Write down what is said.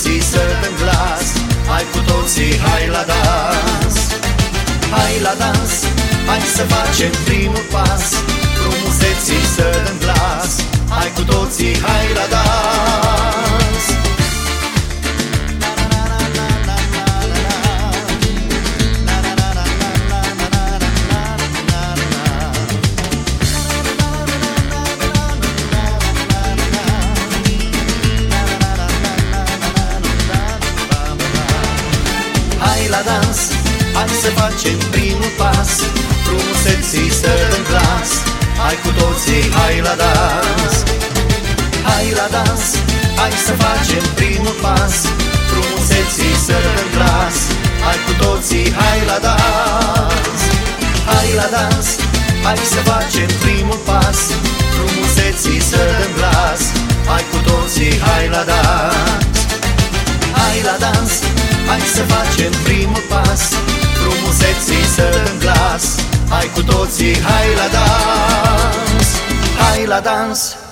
frumuseții să dăm glas. Hai cu toții, hai la dans. Hai la dans, hai să facem primul pas. Frumuseții să dăm glas. Hai cu toții, hai la dans. Hai la dans, hai să facem primul pas. Frumuseții să dăm glas. Hai cu toții, hai la dans. Hai la dans, hai să facem primul pas. Frumuseții să dăm glas. Hai cu toții, hai la dans. Hai la dans, hai să facem primul pas. Frumuseții să dăm glas. Hai cu toții, hai la dans. Hai la dans, hai să facem primul pas. Frumuseții să dăm glas. Hai cu toții, hai la dans. Hai la dans.